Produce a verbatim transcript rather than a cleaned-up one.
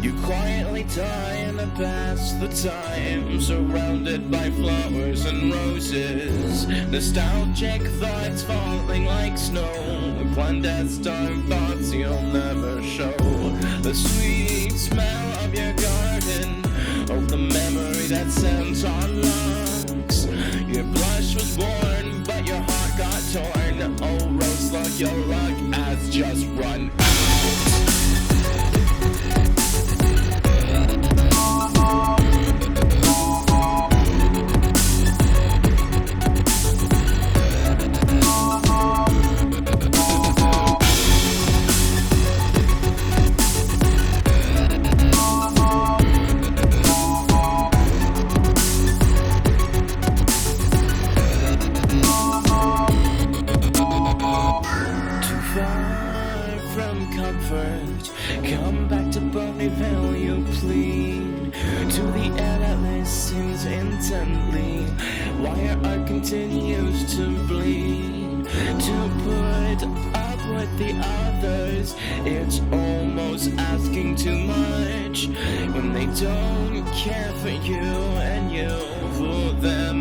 You quietly die to pass the time, surrounded by flowers and roses. Nostalgic thoughts falling like snow, clandestine thoughts you'll never show. The sweet smell of your garden, oh, the memory that sends on lungs. Your blush was born, but your heart got torn. Oh, rose luck, your luck has just run out. Come back to Bonnyville, you plead, to the air that listens intently, while your art continues to bleed. To put up with the others, it's almost asking too much, when they don't care for you and you for them.